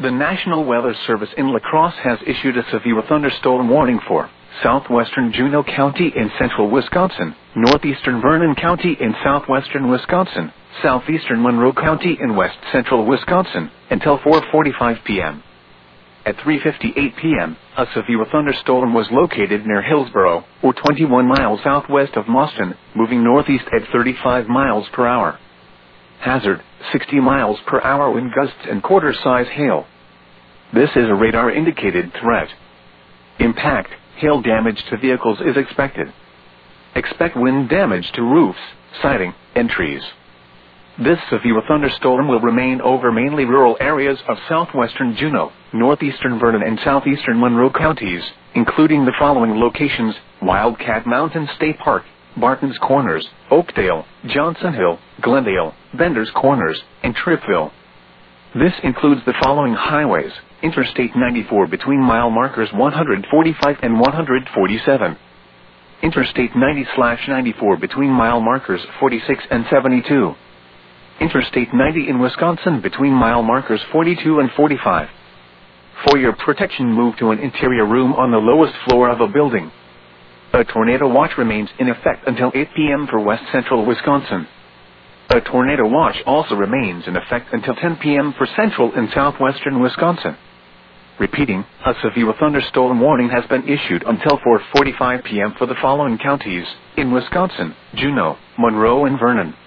The National Weather Service in La Crosse has issued a severe thunderstorm warning for southwestern Juneau County in central Wisconsin, northeastern Vernon County in southwestern Wisconsin, southeastern Monroe County in west central Wisconsin, until 4:45 p.m. At 3:58 p.m., a severe thunderstorm was located near Hillsboro, or 21 miles southwest of Mauston, moving northeast at 35 miles per hour. Hazard, 60 miles per hour wind gusts and quarter-size hail. This is a radar-indicated threat. Impact, hail damage to vehicles is expected. Expect wind damage to roofs, siding, and trees. This severe thunderstorm will remain over mainly rural areas of southwestern Juneau, northeastern Vernon and southeastern Monroe counties, including the following locations: Wildcat Mountain State Park, Barton's Corners, Oakdale, Johnson Hill, Glendale, Bender's Corners, and Trippville. This includes the following highways: Interstate 94 between mile markers 145 and 147. Interstate 90/94 between mile markers 46 and 72. Interstate 90 in Wisconsin between mile markers 42 and 45. For your protection, move to an interior room on the lowest floor of a building. A tornado watch remains in effect until 8 p.m. for west central Wisconsin. A tornado watch also remains in effect until 10 p.m. for central and southwestern Wisconsin. Repeating, a severe thunderstorm warning has been issued until 4:45 p.m. for the following counties in Wisconsin: Juneau, Monroe and Vernon.